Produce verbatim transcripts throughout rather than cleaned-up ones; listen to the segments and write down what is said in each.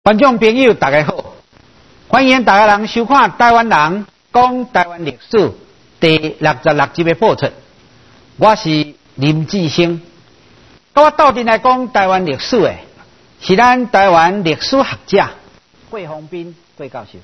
观众朋友，大家好，欢迎大家人收看《台湾人讲台湾历史》第六十六集的播出。我是林志兴，跟我斗阵来讲台湾历史的，是咱台湾历史学者桂丰斌桂教授。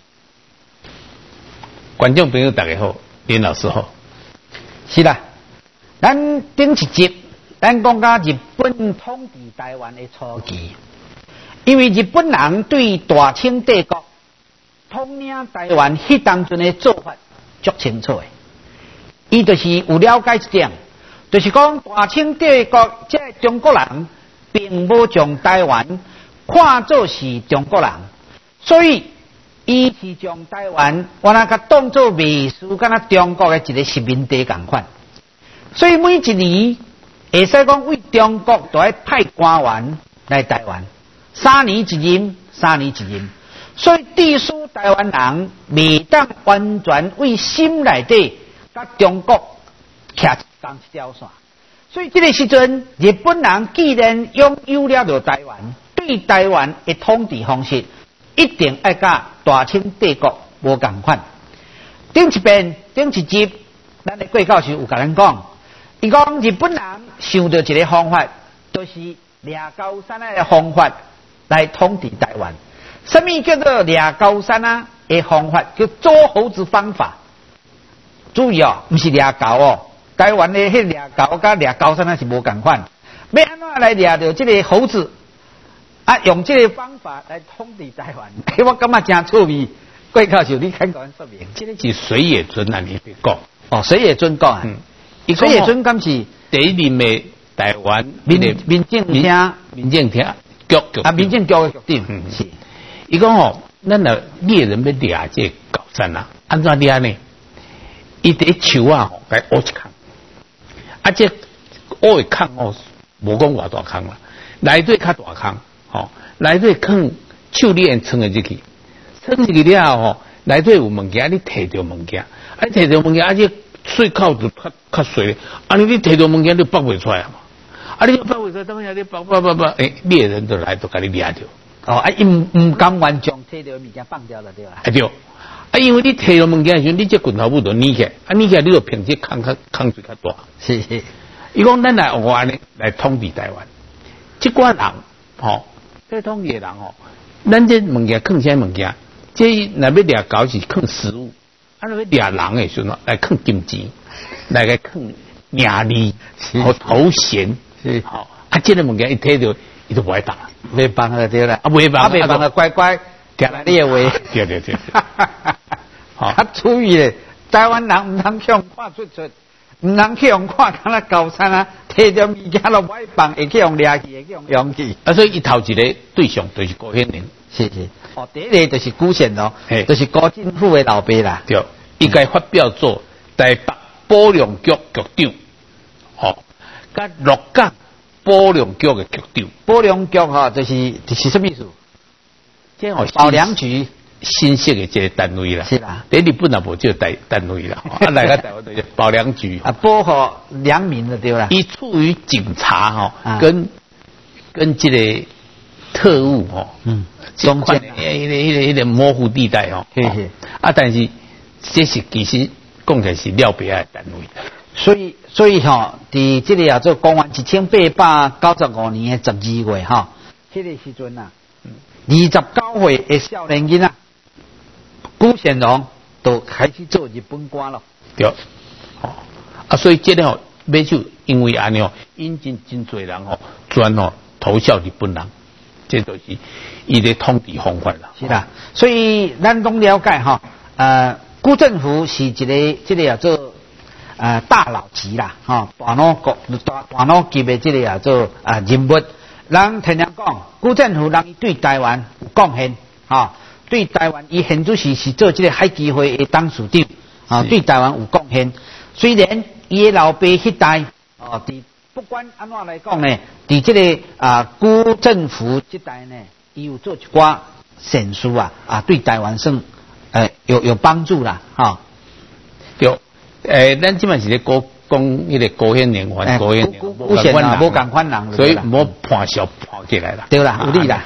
观众朋友，大家好，林老师好。 是啦，咱顶一集咱讲到日本统治台湾的初期。因为日本人对大清帝国统领台湾迄当阵的做法足清楚的，伊就是有了解一点，就是讲大清帝国这中国人并无将台湾看作是中国人，所以伊是将台湾原来甲当作未属敢若中国的一个殖民地共款，所以每一年会使讲为中国都要派官员来台湾。三年一任，三年一任，所以地属台湾人未当完全为心内底甲中国徛同一条线。所以这个时阵，日本人既然拥有了着台湾，对台湾的统治方式一定要甲大清帝国无共款。顶一遍，顶一集，咱的桂教授有甲咱讲，伊讲日本人想到一个方法，就是掠高山的方法。来统治台湾，什么叫做掠高山啊？的方法叫捉猴子方法。注意哦，不是掠狗哦。台湾的迄掠狗甲掠高山啊是无共款。要安怎来掠到这个猴子？啊，用这个方法来统治台湾，我感觉真趣味。桂教授，你看讲说明。 这个是水野尊啊，你别讲。 哦，水野尊讲啊。嗯。水野尊敢是第一任的台湾民民政厅民政厅。局局啊，民政局的局长，嗯是。 伊讲哦，咱若猎人要掠这高山啊，安怎掠呢？伊伫树啊，该挖一坑，啊，这挖的坑哦，无讲偌大坑啦，内底较大坑，吼，内底坑手你用撑的入去，撑入去了吼，内底有物件，你摕着物件，啊，你摕着物件，啊，这水口就较较水，啊，你你摕着物件，你拔袂出来嘛。啊！你包围在当下，你包包包包，诶，猎人都来都给你掠掉。 哦，啊，伊唔唔甘愿将摕到物件放掉了，对吧？ 啊对，啊，因为你摕到物件的时候，你这拳头部就捏起，啊捏起你就凭这空较空水较大。 是是。伊讲咱来我安尼来统治台湾，这寡人吼，这统治的人吼，咱这物件放啥物件？这若要掠狗是放食物，啊，若要掠人的时候来放金钱，来个放名利和头衔。是好，啊，这个物件一摕到，伊就不爱放了， 袂放了对啦， 啊，袂放， 啊，袂放了，乖乖听来你的话， 对对对， 好，啊，注意咧，台湾人唔通去用看出出，唔通去用看，敢若高山啊，摕着物件都不爱放，会去用掠去，会去用用去， 啊，所以伊头一个对象就是高显宁， 是是，哦，第一个就是辜显咯，就是高政府的老爸啦， 对，伊该发表做台北保良局局长，好。甲鹿港保良局的局长， 保良局哈，就是就是什么意思？ 这哦保良局新设的一个单位啦， 是啦。 在日本也无这个单单位啦，啊来个台湾就是保良局啊，保护良民的对啦。 伊处于警察哈、啊，跟跟这个特务哈、哦，嗯，中间一个一个一个模糊地带哦， 是是。 啊，但是这是其实讲起来是了别的单位。 所以，所以吼，伫这里啊，做公元一千八百九十五年的十二月哈，迄、那个时阵啊，二十九岁的少年囡仔，辜显荣都开始做日本官了。 对，哦，啊，所以这个吼，要就因为安尼哦，引进真侪人哦，专哦投效日本人，这就是伊的统治方法啦。 是啦，所以咱拢了解哈，呃，辜振甫是一个这个啊做。呃，大佬级啦，哈，大脑国大大脑级的这个啊做啊人物，人听人讲，辜振甫人对台湾有贡献，哈，对台湾伊现主时是做这个海基会的董事长，啊，对台湾有贡献。虽然伊的老爸迄代，哦，伫不管安怎来讲呢，伫这个啊辜振甫这代呢，伊有做一寡善事啊，啊，对台湾算呃有有帮助啦，哈， 对。诶，咱即摆是咧讲讲迄个高显宁还高显宁， 辜显啊，无共款人， 所以无判小判起来啦。 对啦，有理啦，嘿。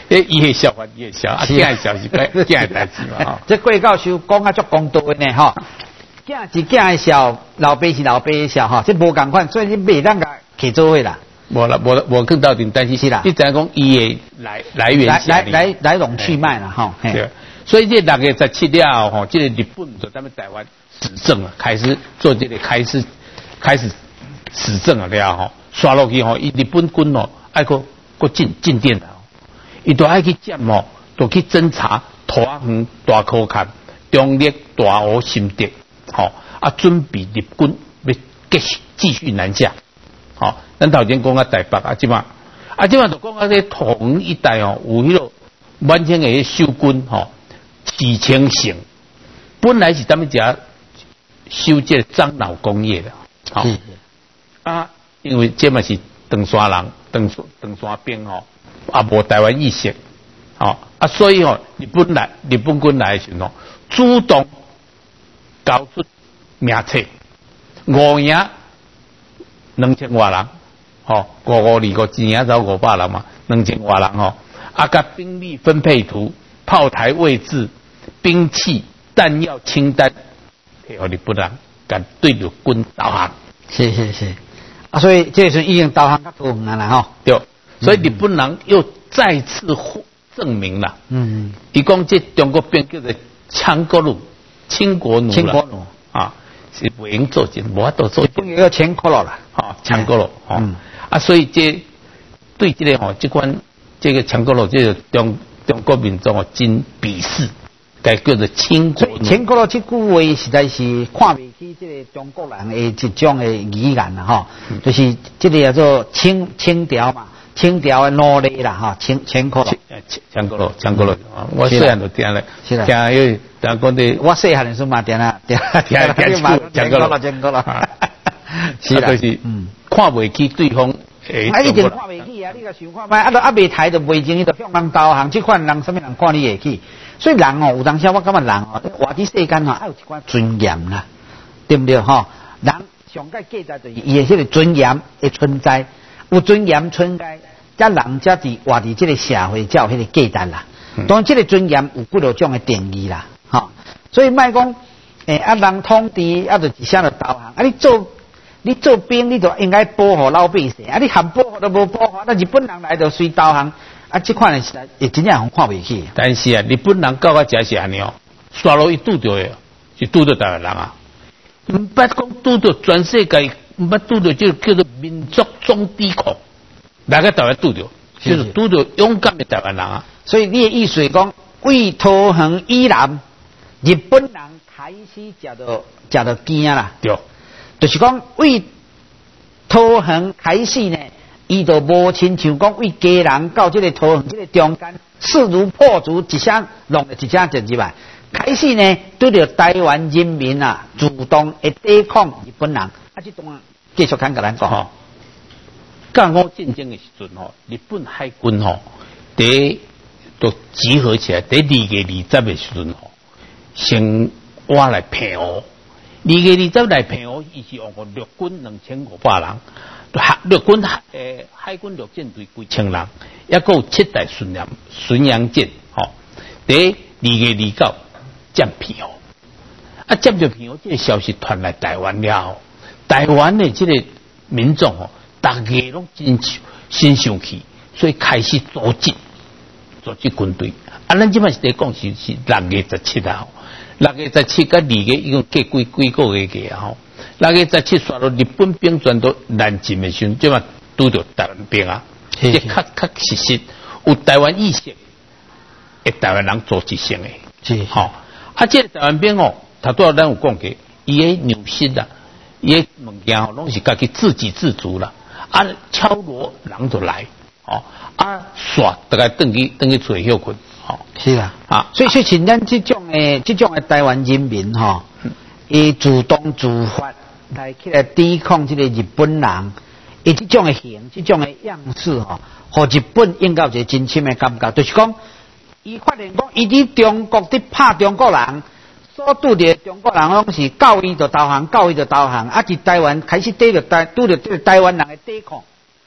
诶，伊会笑话，伊会笑，啊，囝会笑是该囝的代志嘛。哦、 这贵教授讲啊，足公道的呢，吼。囝是囝的笑，老爸是老爸的笑，吼，这无共款，所以你袂当甲摕做伙啦。 无啦，无无更到顶，但是是啦， 你知影讲伊的来来源来来来来龙去脉啦，吼。 对，所以这六月十七了吼，这个日本就咱们台湾始政啊，开始做这个开始开始始政啊了吼，刷落去吼，伊日本军哦，爱个个进进店啦，伊都爱去占吼，都去侦查土仔园、大口坎、中立、大湖、新竹，吼啊，准备日军要继续继续南下。好、哦，咱头前讲啊台北啊，即嘛啊即嘛就讲啊，这统一带哦，有迄个满清的守军吼，几千城，本来是咱们家修这樟脑工业的，好、哦、啊，因为这嘛是长山人，长长山兵吼，啊无台湾意识，哦啊，所以哦，日本来日本军来的时候，主动交出名册，五营。两千多人，吼，五五二个一年走五百人嘛，两千多人吼，啊，甲兵力分配图、炮台位置、兵器、弹药清单，摕互日本人，甲对日军投降。 是是是，啊，所以这时候已经投降较多远啦吼。 对，所以日本人又再次证明了，嗯，伊讲这中国兵叫做强国奴、清国奴清国奴啊。是不用做进，无法度做进。 要强国了啦， 吼、哦，强国了，吼、嗯，啊，所以这对这个吼，这款这个强国了，这个中中国民众哦，真鄙视，该叫做清国奴。 清国了这句话实在是看不起这个中国人的一种的语言啦，吼、嗯，就是这个叫做清清朝嘛，清朝的奴隶啦，哈，清清国了。 强国了，强国了，我虽然都听了， 听因为但讲的， 我细汉的时候嘛，听啦，听听听听讲过了，讲过了， 是啦，就是嗯，看不起对方， 诶，啊，一定看不起啊！你个想看卖，啊，都啊未抬就未前，伊就向人投降，这款人什么人看你会起？所以人哦，有当时我感觉人哦，活伫世间哦，爱有一款尊严啦，对不对吼？人上界价值就是伊的迄个尊严的存在，有尊严存在，才人才伫活伫这个社会才有迄个价值啦。当然，这个尊严有几多种的定义啦。吼，所以莫讲，诶、欸，啊人统治，啊就一声就投降，啊你做你做兵，你就应该保护老百姓，啊你含保护都无保护，那日本人来就随投降，啊这款的实在也真正互看袂起。 但是啊，日本人到我这是安尼哦，刷落伊拄着的，是拄着台湾人啊，毋捌讲拄着全世界，毋捌拄着这叫做民族总抵抗，大家台湾拄着，就是拄着勇敢的台湾人啊。 所以你的意思是讲，为投降以南。日本人开始食到食到惊啦， 对， 就是讲为投降开始呢，伊就无亲像讲为家人到这个投降这个中间势如破竹，一声弄了一声进入来。开始呢，对着台湾人民啊，主动会抵抗日本人，啊，这段继续看甲咱讲。 吼，甲午战争的时阵吼，日本海军吼，第都集合起来，第二月二十的时阵吼。先我来平湖，二月二十来平湖，伊是用个陆军两千五百人，陆军诶海军陆战队几千人，也有七代巡洋巡洋舰，吼、哦。第二月二九占平湖，啊占着平湖，这个消息传来台湾了后，台湾的这个民众吼，大家拢真心上去，所以开始组织组织军队。啊，咱即摆是在讲是是六月十七啊。六月十七甲二月一共计几几个月个啊吼，六月十七刷到日本兵转到南进的时候，即嘛拄着台湾兵啊，这确确实实有台湾意识的台湾人组织性的， 是吼、哦。啊，这个台湾兵哦，头拄咱有讲过，伊的牛心啦，伊的物件吼，拢是家己自给自足啦，啊，敲锣人就来，哦，啊，煞大概等去等去厝休困。哦， 是啦，啊，所以所以像咱这种诶，这种诶台湾人民吼，伊主动自发来起来抵抗这个日本人，伊这种诶形，这种诶样式吼，互日本应该有一个真深诶感觉，就是讲，伊发现讲，伊伫中国伫拍中国人，所拄着中国人拢是教伊就投降，教伊就投降，啊，伫台湾开始对着台拄着这个台湾人诶抵抗。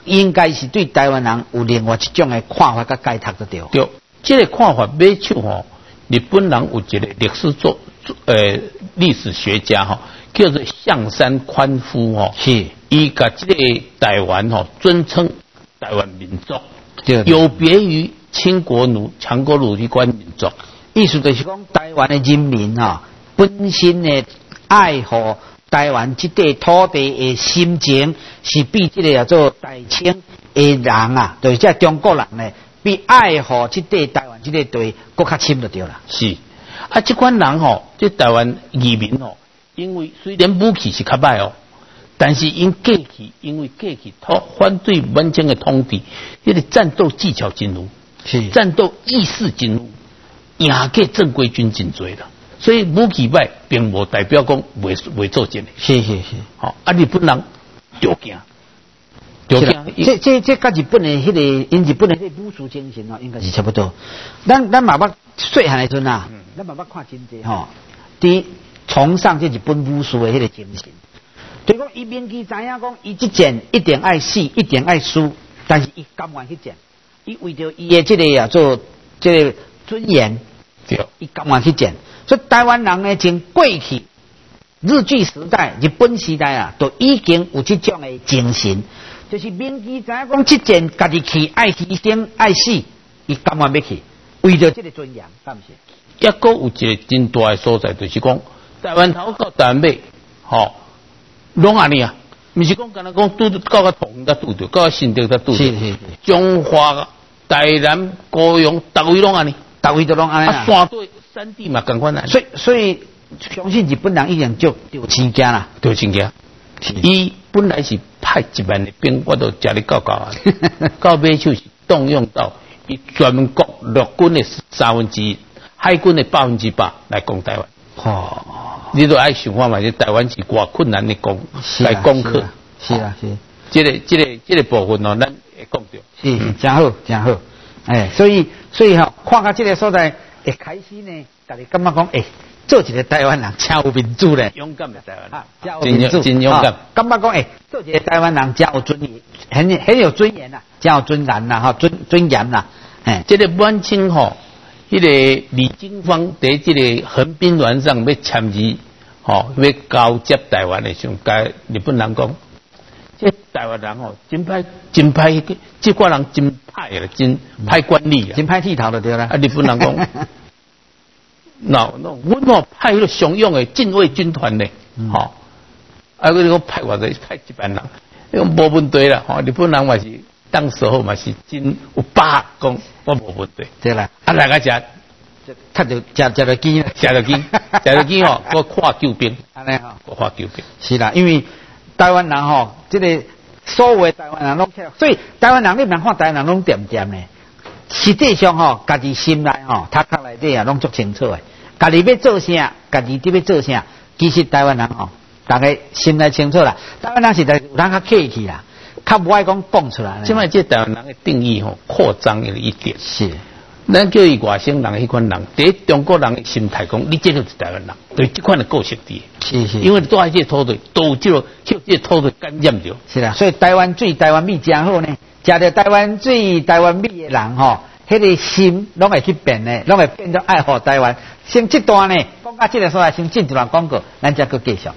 应该是对台湾人有另外一种的看法甲解读就对。 对，这个看法买手吼，日本人有一个历史作呃历史学家吼，叫做象山宽夫吼， 是， 伊甲这个台湾吼尊称台湾民族， 对， 有别于清国奴、强国奴的关民族。 意思就是讲，台湾的人民哈，本身的爱护台湾这块土地的心情，是比这个叫做大清的人啊，就是这中国人呢，比爱护这块台湾这个地更较深就对了。 是，啊，这款人吼，这台湾移民吼，因为虽然武器是较歹哦，但是因过去因为过去他反对满清的统治，迄个战斗技巧真有， 是战斗意识真有，赢过正规军真多啦。所以武器歹，并无代表讲袂袂做战的。 是是是， 好、哦，啊，日本人就惊，就惊。 这这这跟日本的迄、那个，因日本的迄个武术精神哦，应该是差不多。咱咱嘛捌细汉的阵啊，咱嘛捌看真济吼，伫崇尚这日本武术的迄个精神。就是讲，伊明记知影讲，伊即战一定爱死，一定爱输，但是伊甘愿去战，伊为着伊的这个啊做这个尊严， 对， 伊甘愿去战。所以台湾人呢，从过去日据时代、日本时代啊，都已经有这种的精神，就是明记知影讲，即战家己去爱牺牲、爱死，伊甘愿要去，为着这个尊严，敢不是？ 抑个有一个真大的所在，就是讲台湾头到台湾尾，吼、哦。拢安尼啊，毋是讲干那讲拄到个同才拄着，到个新竹才拄着。 是是是。 中华、台南、高雄，逐位拢安尼， 逐位都拢安尼啊。山对山地嘛，共款安尼。 所以所以，相信日本人已经就就亲家啦， 就亲家。伊本来是派一万的兵，我都叫你教教啊。到尾就是动用到伊全国陆军的三分之一，海军的百分之百来攻台湾。 哦。 你都爱想法嘛？这台湾是偌困难的攻来攻克， 是啊是。 这个这个这个部分哦，咱会讲到。 是，真好真好。哎，所以所以吼，看到这个所在，会开始呢，家己感觉讲，哎，做一个台湾人真有民主咧， 勇敢的台湾， 啊，真有民主， 真勇敢。 感觉讲，哎，做一个台湾人真有尊严，很很有尊严呐，真有尊严呐，哈，尊尊严呐。哎， 这个满清吼。迄个李经方伫即个横滨船上要签字，吼、哦，要交接台湾的时候，甲日本人讲，这台湾人吼真歹，真歹，这挂人真歹啦，真歹管理啊， 真歹剃头就对啦。 啊，日本人讲，那那阮吼派迄个常用的禁卫军团呢，吼、哦，啊，佢讲派偌济，派一万人，迄个无问题啦，吼、哦，日本人嘛是。当时候嘛是真有把讲，我无问题。 对啦， 啊来个食， 吃着食食着鸡， 食着鸡，食着鸡吼，我看救兵， 安尼吼， 我看救兵。 是啦，因为台湾人吼，这个所有的台湾人拢起来，所以台湾人你别看台湾人拢点点呢，实际上吼，家己心内吼，头壳内底啊，拢足清楚的。家己要做啥，家己伫要做啥，其实台湾人吼，大家心内清楚啦。台湾人是在有当较客气啦。较不爱讲讲出来， 即摆这台湾人的定义吼扩张了一点， 是， 咱叫伊外省人迄款人，伫中国人的心态讲，你这就是台湾人，对这款的个性的， 是是， 因为住喺这土地，都有这个就这土地感染着， 是啦，所以台湾水、台湾米真好呢，食着台湾水、台湾米的人吼，迄个心拢会去变呢，拢会变做爱护台湾。先这段呢，讲到这个所在，先进一段广告，咱再搁继续。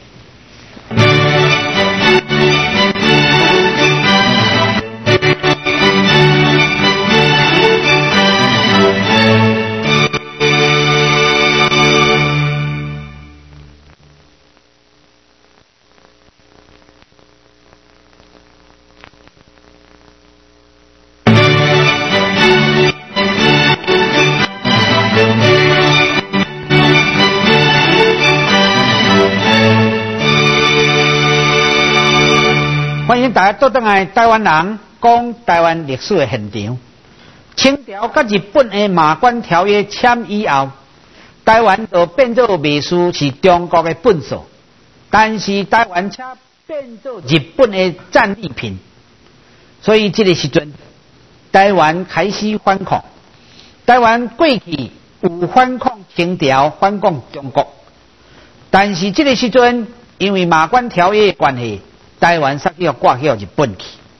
欢迎大家倒转来台湾人讲台湾历史的现场。清朝甲日本的马关条约签以后，台湾就变做秘书是中国的本属，但是台湾却变做日本的战利品。所以这个时阵，台湾开始反抗。台湾过去有反抗清朝、反抗中国，但是这个时阵因为马关条约的关系。台湾煞去要挂去日本去，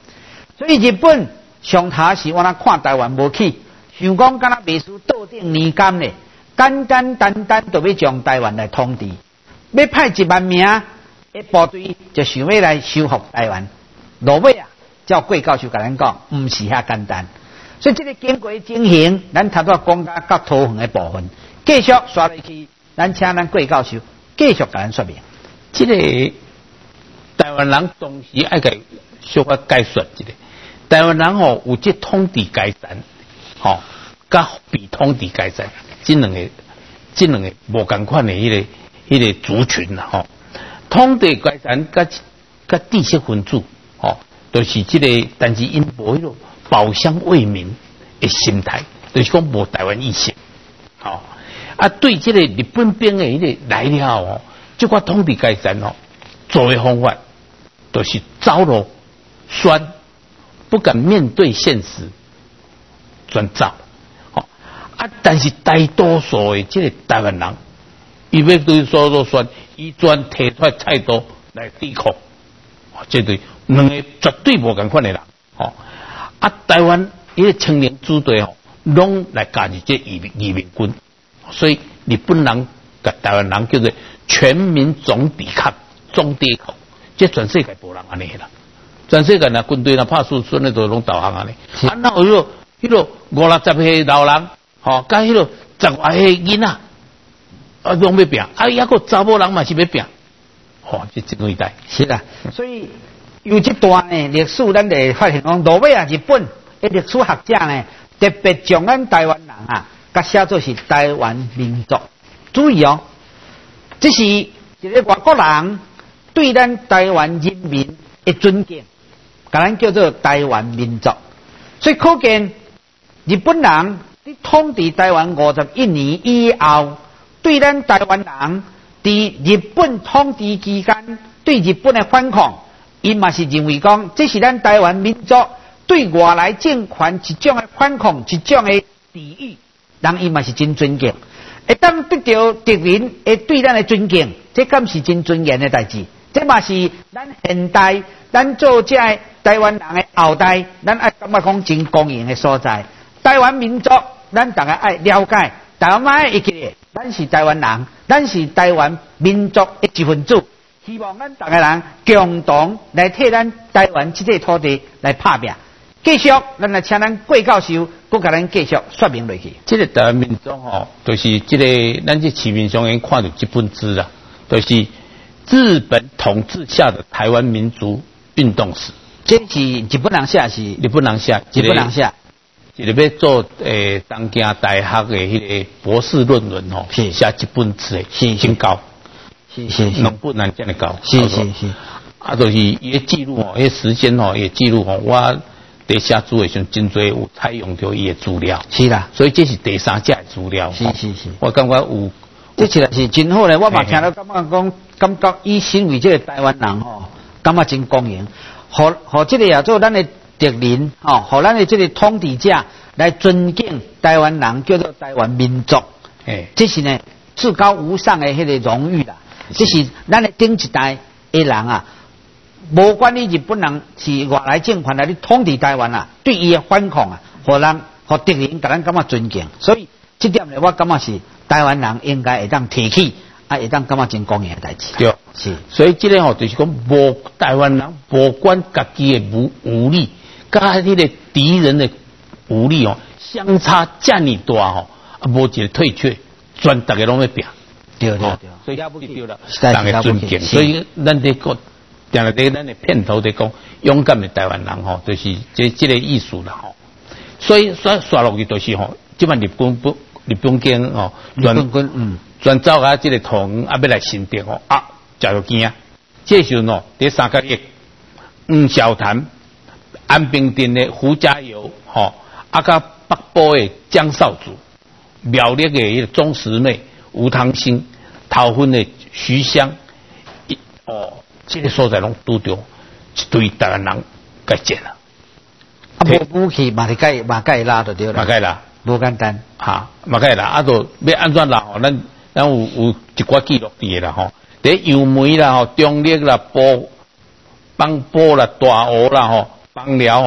所以日本上头是我那看台湾无起，想讲敢若秘书倒顶年干咧，简简单单就要将台湾来统治，要派一万名的部队就想要来收复台湾。落尾啊，照贵教授甲咱讲，毋是遐简单。所以这个经过进行，咱头拄讲到较讨厌的部分，继续刷落去，咱请咱贵教授继续甲咱说明。 这个台湾人当时爱个小可解说一个，台湾人吼有这统治阶层，吼，甲被统治阶层，这两个，这两个无共款的迄个迄个族群啦，吼，统治阶层甲甲知识分子，吼，都是这个，但是因无迄个保乡为民的心态，就是讲无台湾意识，吼，啊，对这个日本兵的迄个来了吼。这个统治阶层哦，做的方法都是走路酸，不敢面对现实，专走。哦啊，但是大多数的这个台湾人，伊要对所有酸，伊专提出来态度来抵抗。哦，这对两个绝对无共款的人。哦，啊，台湾伊个青年组队哦，拢来加入这移民移民军，所以日本人甲台湾人叫做全民总抵抗、总抵抗，这全世界无人安尼啦。全世界呐军队呐拍输孙那都拢导航安尼。啊，那有迄个迄个五六十岁老人，吼，甲迄个十外岁囡仔，啊，拢要拼。啊，抑个查某人嘛是要拼。吼，这真伟大。 是啦，所以有这段呢历史，咱就发现讲，落尾啊日本的历史学者呢，特别将咱台湾人啊，甲写作是台湾民族。注意哦。这是一个外国人对咱台湾人民的尊敬，甲咱叫做台湾民族。所以可见日本人伫统治台湾五十一年以后，对咱台湾人伫日本统治期间对日本的反抗，伊嘛是认为讲，这是咱台湾民族对外来政权一种的反抗，一种的抵御，人伊嘛是真尊敬。会当得到敌人会对咱的尊敬，这敢是真尊严的代志。这嘛是咱现代咱做这台湾人的后代，咱爱感觉讲真公平的所在。台湾民族，咱大家爱了解，台湾爱会记得，咱是台湾人，咱是台湾民族的一份子。希望咱大家人共同来替咱台湾这块土地来打拼。继续，咱来请咱桂教授，佮甲咱继续说明落去。 这个台湾民族吼，就是这个咱这市面上已经看到这本书啦，就是日本统治下的台湾民族运动史。 这是日本人写，是日本人写， 日本人写， 一个要做诶东京大学的迄个博士论文吼， 是写这本书的，是真高， 是是是， 两本难这样高， 是是是， 啊，就是伊个记录吼，伊个时间吼，伊个记录吼，我。在写书的时候，真多有采用到伊的资料， 是啦， 所以这是第三者的资料。 是是是， 我感觉有， 这起来是真好嘞。我嘛听到感觉讲，感觉以身为这个台湾人吼，感觉真公平。和和这个也做咱的敌人吼，和咱的这个统治者来尊敬台湾人，叫做台湾民族。 诶， 这是呢至高无上的迄个荣誉啦。这是咱的顶一代的人啊。无管你日本人是外来政权来你统治台湾啊，对伊的反抗啊，互人互敌人，甲咱感觉尊敬。所以这点呢，我感觉是台湾人应该会当提起，啊，会当感觉真公平的代志。 对， 是。 所以这个吼，就是讲无台湾人无管家己的武武力，甲迄个敌人的武力哦，相差这么大吼，啊，无一个退却，全大家拢要拼。 对对对， 所以要不对了， 大家尊敬。所以咱这个。定来伫咱的片头在讲勇敢的台湾人吼，就是这这个意思啦吼。所以刷刷落去就是吼，即摆日本不日本军吼， 日本军嗯， 专走啊，这个桃园啊要来新店吼啊，真惊啊！这时候喏，伫三角叶、黄小潭、安平镇的胡家友吼，啊甲北部的江少祖、苗栗的迄个钟石妹、吴汤兴、桃园的徐香，哦。这个所在拢拄着一堆台湾人甲战啊！ 啊，无武器嘛是该嘛该拉就对了， 嘛该拉， 无简单哈，嘛该拉，啊，就要安怎拉吼？咱咱有有一寡记录伫啦吼，伫杨梅啦吼、中立啦、波、邦波啦、大湖啦吼、邦寮吼，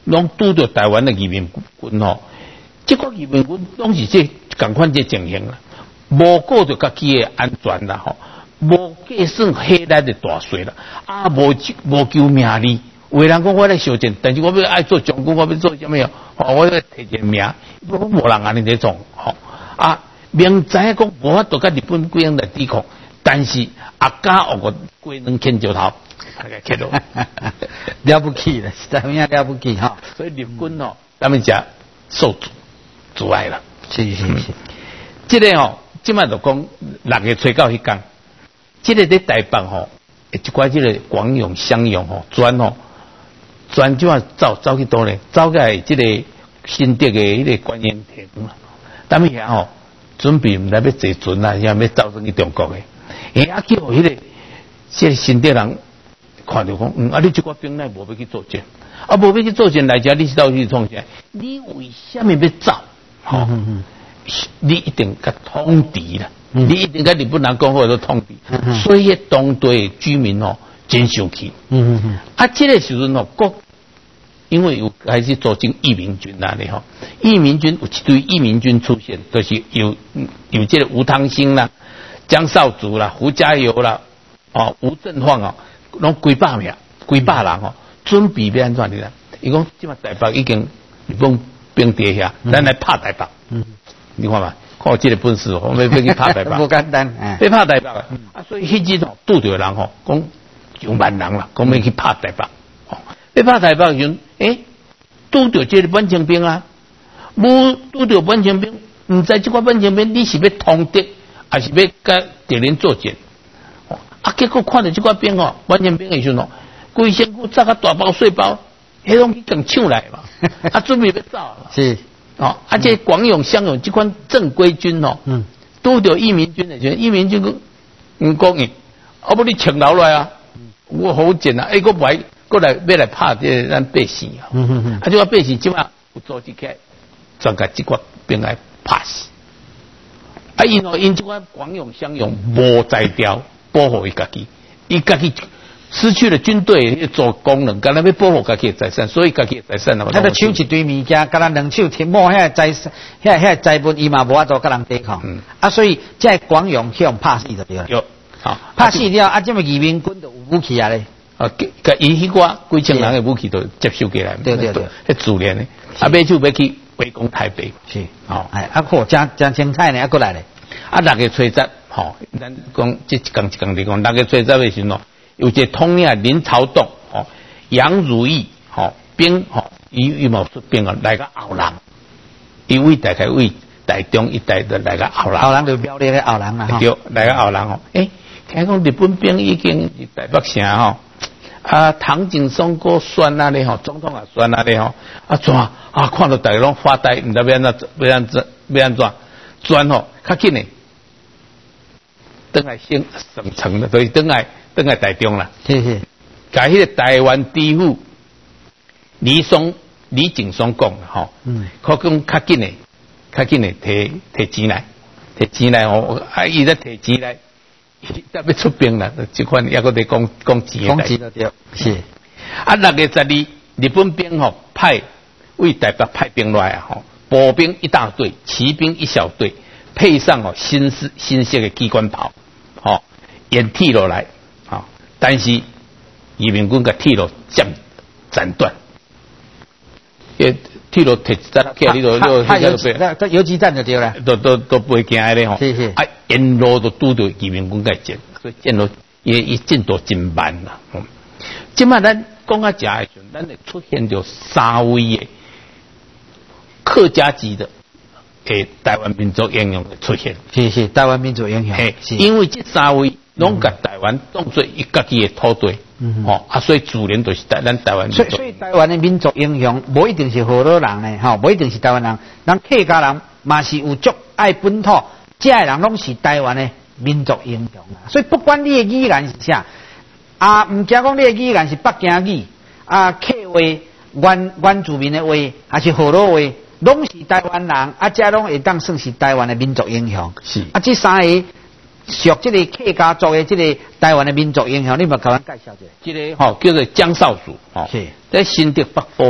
拢拄着台湾的移民军吼，这个移民军拢是这共款这情形啦，无顾着家己的安全啦吼，无计算下来的大税啦，啊无无救命哩。有人讲我来修正，但是我要爱做将军，我要做什么？哦，我要提前命，我无人安尼在做，吼啊，明知影讲无法度甲日本军来抵抗，但是阿家学个龟能牵石头，大概牵到了不起了，实在有影了不起哈。 所以日军哦，他们讲受阻阻碍了。 是是是， 这个哦，即摆就讲六月初九迄天，这个在台北吼，一寡这个广永襄阳吼，转吼。专就要走走去多咧，走个即个新竹的迄个观音亭啦。咱们遐吼准备来要坐船啦，要要走上去中国诶。诶，啊叫迄个即个新竹人看到讲，嗯，啊你即个兵来无要去作战，啊无要去作战来遮，你是到去创啥？你为什么要走？吼、哦嗯嗯，你一定甲通敌啦，嗯、你一定甲日本人讲好都通敌，嗯嗯所以迄当地居民哦。真生气，嗯嗯嗯，啊，这个时阵哦，国因为有开始组成义民军啦，咧吼，义民军有一堆义民军出现，就是有有这个吴汤兴啦、江少祖啦、胡家友啦、哦吴振放哦，拢几百名、几百人哦，准备要安怎的啦？伊讲即马台北已经日本兵伫遐，咱来拍台北，嗯，你看嘛，看这个本事，我们要去拍台北， 不简单，哎， 要拍台北啊，啊，所以迄阵哦，拄着人吼讲。上万人啦，讲要去拍台北，哦，要拍台北的时阵，诶，拄着这个满清兵啊，无拄着满清兵，唔知这个满清兵你是要通敌，还是要甲敌人作战？哦，啊，结果看到这个兵哦，满清兵的时阵哦，规身躯扎个大包碎包，迄拢去更抢来嘛，啊，准备要走了， 是， 哦，啊，这广永襄阳这款正规军哦，嗯，拄着义民军的时阵，义民军个唔讲伊，啊，不你请留来啊。我好贱啊！哎，我来过来要来拍这咱百姓啊！嗯嗯嗯，啊，这个百姓即马有组织起来，专甲这个兵来拍死。啊，因哦，因这个广永襄阳无才调保护伊家己，伊家己失去了军队做功能，干那要保护家己的财产，所以家己的财产啊， 他都收一堆物件，甲咱两手提摸遐财产，遐遐财物，伊嘛无法度甲人抵抗。嗯，啊，所以这广永向拍死就对了。有。好，拍死了啊！这么移民军就有武器啊咧。啊， 甲伊迄个几千人的武器都接收过来。 对对对， 迄自然的。啊，尾就要去围攻台北。 是，哦，哎，啊，好，真真精彩呢，啊，过来咧。 啊，六月初十，吼，咱讲这一讲一讲嚟讲，六月初十的时候，有一个统领林朝栋，吼，杨如意，吼，兵，吼，伊伊冇出兵啊，来个后人，伊为大概为台中一带的来个后人。 后人就标列个后人啦， 对，来个后人吼，诶。听讲日本兵已经伫台北城吼，啊，唐景崧哥选啊咧吼，总统也选啊咧吼，啊怎啊看到大家拢发呆，唔知要安怎要安怎要安怎，转吼较紧诶，等来省省城了，所以等来等来台中啦， 是是， 甲迄个台湾知府李松李景松讲吼，嗯，可讲较紧诶，较紧诶摕摕钱来，摕钱来哦，啊伊咧摕钱来。特别出兵啦，这款也个得讲讲钱的。 讲钱的对，是。 啊，六月十二，日本兵吼派为台北派兵来啊，吼，步兵一大队，骑兵一小队，配上哦新式新式的机关炮，吼，沿铁路来，啊，但是移民军个铁路斩斩断，诶。铁路铁站，起来你都都他游那游击战就对了， 都都都不会惊咧吼。 是是。 啊，沿路都拄到移民军在战，所以沿路也也进度真慢啦。嗯，即摆咱讲啊，食诶时阵，咱会出现着三位诶客家籍的诶台湾民族英雄的出现。 是是，台湾民族英雄。 嘿，因为这三位拢甲台湾当做伊家己诶土地。嗯，哦啊，所以自然就是咱台湾民族。 所以，所以台湾的民族英雄，无一定是河洛人呢，吼，无一定是台湾人，咱客家人嘛是有足爱本土，这些人拢是台湾的民族英雄啊。所以不管你的语言是啥，啊，唔惊讲你的语言是北京语，啊，客话、原原住民的话，还是河洛话，拢是台湾人，啊，这拢会当算是台湾的民族英雄。 是， 啊，这三个。属这个客家族的这个台湾的民族英雄，你咪甲咱介绍一下。 这个吼、哦、叫做江少祖，吼、哦，在新竹北部啦，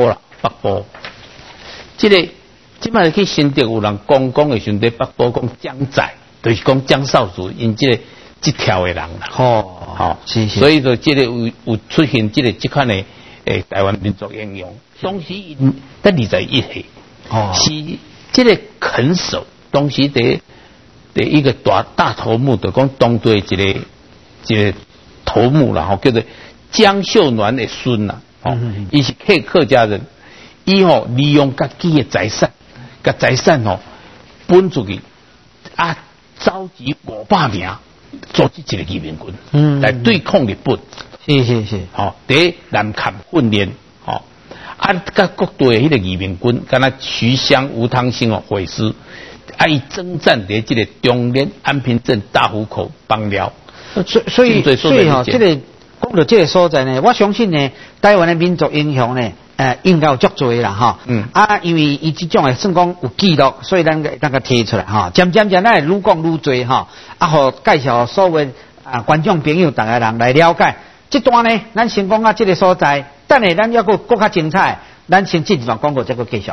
北部，这个即摆去新竹有人讲讲的时阵，在北部讲江仔，就是讲江少祖因这个这条的人啦。 哦， 好， 是是。 所以就这个有有出现这个这款的诶台湾民族英雄，当时因在二十一岁，哦，是这个垦守，当时的的一个大大头目，就讲当地一个一个头目啦，吼，叫做江秀銮的孙啦，哦，伊、嗯、是客客家人，伊吼利用家己的财产，甲财产吼分出去，啊，召集五百名，组织一个义民军，嗯，来对抗日本。 是是是， 吼，伫南崁训练，吼，啊，甲各队迄个义民军，敢若徐襄、吴汤兴哦会师，啊，伊征战伫即个中连安平镇大湖口帮寮， 所所以所以吼，这个讲到这个所在呢，我相信呢，台湾的民族英雄呢，呃，应该有足多啦，哈，嗯，啊，因为伊这种诶算讲有记录，所以咱个咱个提出来哈，渐渐渐咱愈讲愈多哈，啊，互介绍所有啊观众朋友大家人来了解。这段呢，咱先讲啊，这个所在，等下咱要个更加精彩，咱先这一段广告再个继续。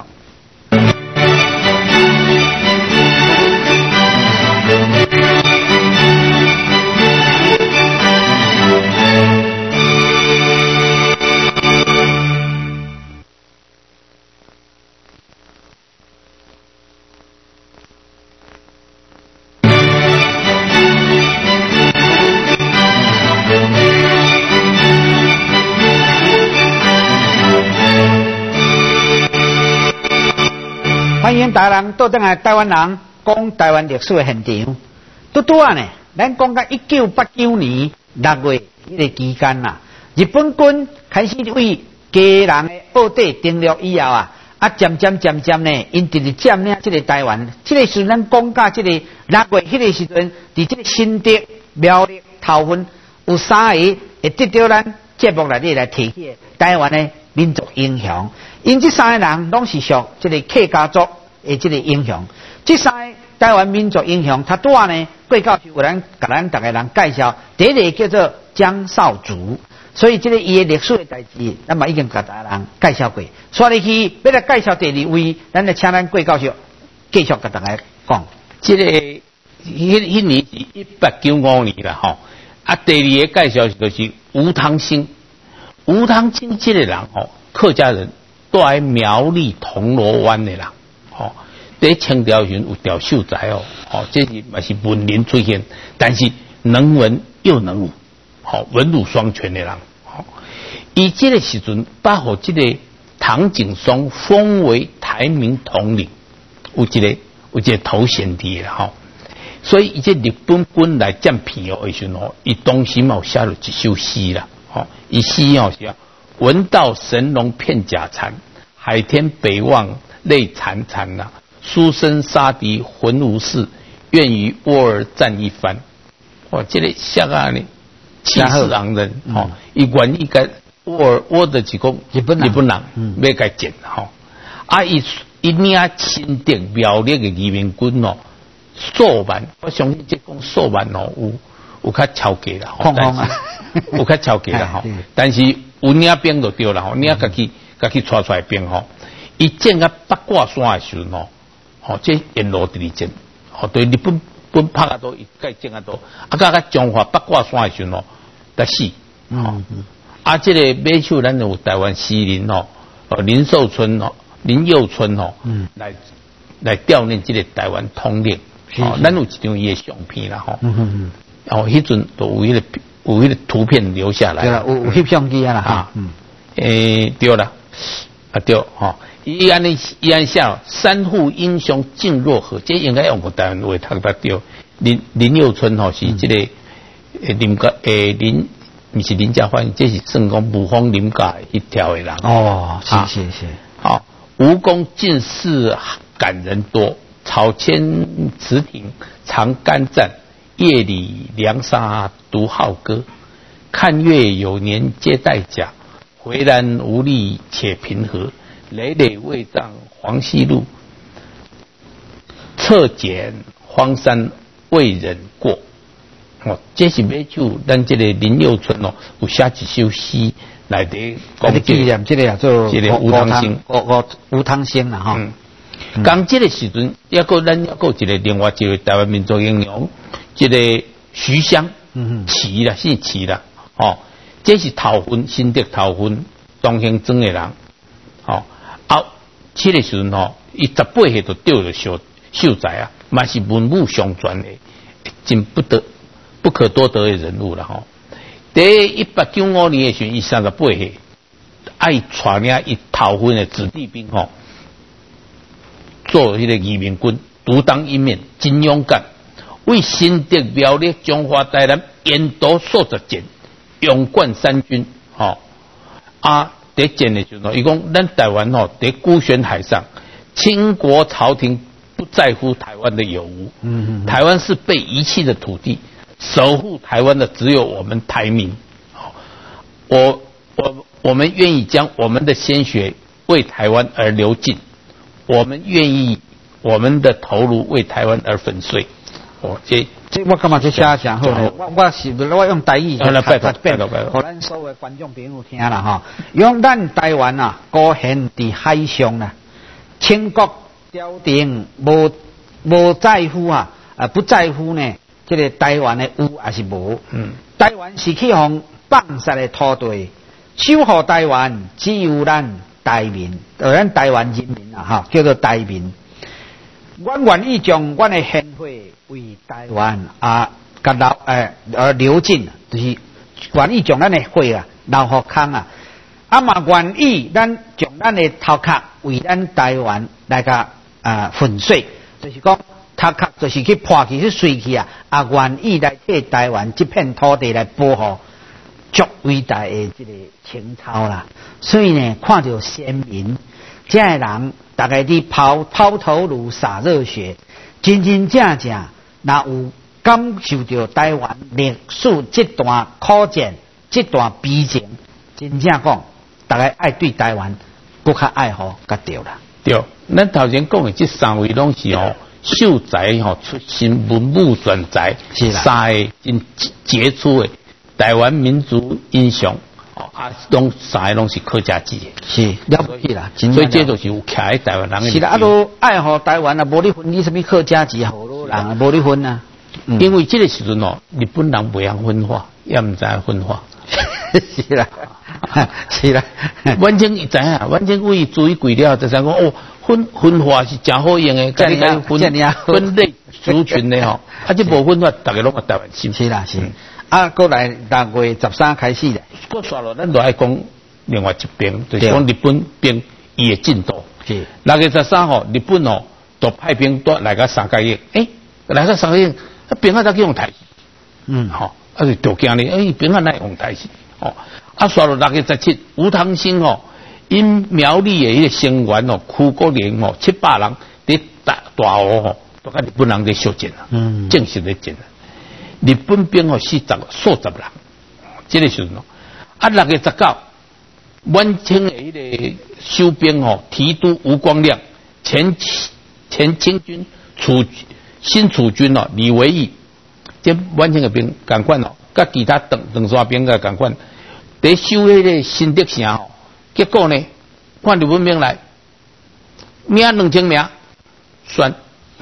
欢迎大家人倒转来台湾人讲台湾历史的现场。拄拄啊呢，咱讲到一九八九年六月迄个期间呐，日本军开始为家人的蚵底登陆以后啊，啊渐渐渐渐呢，因直直占领这个台湾。这个时咱讲到这个六月迄个时阵，伫这个新竹、苗栗、头份有三个会得到咱节目内底来提起台湾的民族英雄。因这三个人拢是属这个客家族的这个英雄。这三个台湾民族英雄，他拄啊呢，贵教授有人甲咱大家人介绍，第一个叫做江少祖。所以这个伊的历史的代志，咱嘛已经甲大家人介绍过。所以去要来介绍第二位，咱就请咱贵教授继续甲大家讲。 这个迄迄年是一八九五年啦，吼。啊，第二个介绍就是吴汤兴。吴汤兴这个人吼，客家人。住喺苗栗铜锣湾的人，吼，在清朝时有条秀才哦，哦，这是嘛是文人出现，但是能文又能武，吼，文武双全的人，吼，伊这个时阵把互这个唐景崧封为台明统领，有一个有一个头衔的啦，吼，所以伊这日本军来占便宜的时阵吼，伊当时嘛有写了一首诗啦，吼，伊诗哦是啊。闻道神龙片甲残，海天北望泪潺潺呐。书生杀敌浑无事，愿与倭儿战一番。哇，这个写啊呢，气势昂人吼，伊愿意甲倭儿倭的是讲日本日本人，嗯，要甲战吼。啊，伊伊领新竹苗栗的义民军哦，数万，我相信这讲数万哦，有有较超过啦， 空空啊， 有较超过啦吼，但是。有领兵就对啦吼，领家己家己带出来兵吼，伊战到八卦山的时阵吼，吼这沿路直直战，吼对日本本拍啊多，伊该战啊多，啊甲甲中华八卦山的时阵吼，得死，吼，啊这个马首咱有台湾诗人吼，哦林寿春吼，林佑春吼，嗯，来来悼念这个台湾统领，哦，咱有一张伊的相片啦吼，嗯嗯嗯，然后迄阵都有迄个。有迄个图片留下来， 对啦，有有翕相机啊啦，哈，嗯， 诶，对啦，啊对，吼，伊安尼伊安写三户英雄静若河，这应该用我台湾话读得对。林林佑春吼是这个诶林家诶林，不是林家欢，这是算讲武丰林家一条的人。 哦，是是是， 好，吴公进士感人多，草千池亭常干战。夜里凉沙独好歌，看月有年皆带甲，回南无力且平和。累累未丈黄溪路，侧减荒山未忍过。 哦，这是买手咱这个林佑春哦，有写一首诗来底讲纪念这个叫做这个吴汤生， 吴吴吴汤生啦哈。 嗯，讲这个时阵，也个咱也个一个另外一个台湾民族英雄，这个徐湘，嗯，齐啦，姓齐啦，哦，这是头份新竹头份中兴庄的人，哦，啊，这个时阵吼，伊十八岁就钓了秀秀才啊，嘛是文武双全的，真不得不可多得的人物了吼。第一八九五年的时候，伊三十八岁，爱带领伊头份的子弟兵吼。做迄个义民军，独当一面，真勇敢，为新竹苗栗中华台南沿途数十箭，勇冠三军。吼、哦、啊！在箭的时候，伊讲咱台湾吼在孤悬海上，清国朝廷不在乎台湾的有无，嗯嗯，台湾是被遗弃的土地，守护台湾的只有我们台民。哦、我我我们愿意将我们的鲜血为台湾而流尽。我们愿意我们的头颅为台湾而粉碎。哦，这这我感觉这写真好呢。我我是我用台语来来变，互咱所有观众朋友听啦哈。用咱台湾啊，孤悬伫海上啦，清国朝廷无无在乎啊，啊不在乎呢，这个台湾的有还是无？嗯，台湾是去互放杀的土地，守护台湾只有咱。台民，呃，咱台湾人民啊，哈，叫做台民。阮愿意将阮的献血为台湾啊，甲流诶而流尽，就是愿意将咱的血啊流互空啊。啊嘛愿意咱将咱的头壳为咱台湾来甲啊粉碎，就是讲头壳就是去破去去碎去啊，啊愿意来替台湾这片土地来保护。足伟大的这个情操啦，所以呢，看到先民这些人，大概伫抛抛头颅洒热血，真真正正，若有感受到台湾历史这段苦战、这段悲情，真正讲，大家爱对台湾更较爱护，甲对啦。 对，咱头前讲的这三位拢是哦，秀才吼出身文武全才，三个真杰出的。台湾民族英雄，哦啊，拢三个拢是客家籍， 是了不起啦， 所以这就是有徛喺台湾人的。 是啦，啊都爱好台湾啊，无你分你什么客家籍、好多人啊，无你分啊。 嗯、因为这个时阵哦，日本人袂晓分化，也唔知影分化。 是啦，是啦。 反正伊知影，反正为注意贵了，就想讲哦，分分化是真好用的， 这样分分类族群的吼，啊，这无分化，大家拢个台湾心。 是啦，是。啊，过来六月十三开始咧。 过刷了，咱就爱讲另外一边，就是讲日本兵伊的进度。是六月十三号，日本哦，就派兵到来个三角营，诶、欸，来个三角营，啊兵啊才去用台，嗯，好、哦，啊就就惊咧，诶、欸，兵啊来用台是，哦，啊刷了六月十七，吴汤生哦，因苗栗的迄个成员哦，区国连哦，七百人伫大大湖吼，都甲日本人伫相战啊，嗯，正式咧战啊。日本兵哦，四十数十人，这个时阵哦，啊六月十九，满清的迄个收兵哦，提督吴光亮、前前清军楚新楚军哦，李维义，这满清的兵赶快哦，甲其他等等山兵个赶快，伫收迄个新竹城哦，结果呢，看日本兵来，命两千名，选，